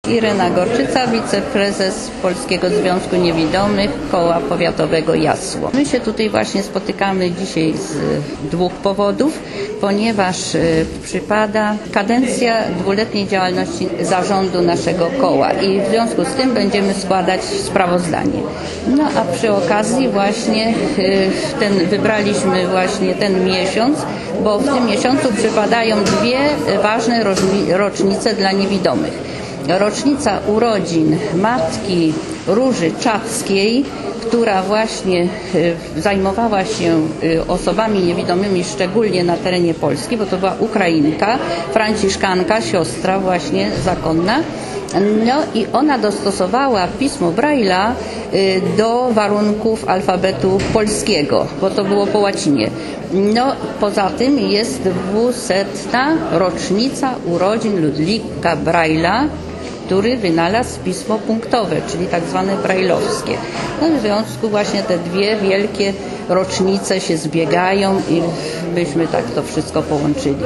Irena Gorczyca, wiceprezes Polskiego Związku Niewidomych Koła Powiatowego Jasło. My się tutaj właśnie spotykamy dzisiaj z dwóch powodów, ponieważ przypada kadencja dwuletniej działalności zarządu naszego koła i w związku z tym będziemy składać sprawozdanie. No a przy okazji właśnie wybraliśmy właśnie ten miesiąc, bo w tym miesiącu przypadają dwie ważne rocznice dla niewidomych. Rocznica urodzin matki Róży Czapskiej, która właśnie zajmowała się osobami niewidomymi szczególnie na terenie Polski, bo to była Ukrainka, franciszkanka, siostra właśnie zakonna. No i ona dostosowała pismo Braille'a do warunków alfabetu polskiego, bo to było po łacinie. No poza tym jest 200. rocznica urodzin Ludwika Braille'a, który wynalazł pismo punktowe, czyli tak zwane brajlowskie. No w związku właśnie te dwie wielkie rocznice się zbiegają i byśmy tak to wszystko połączyli.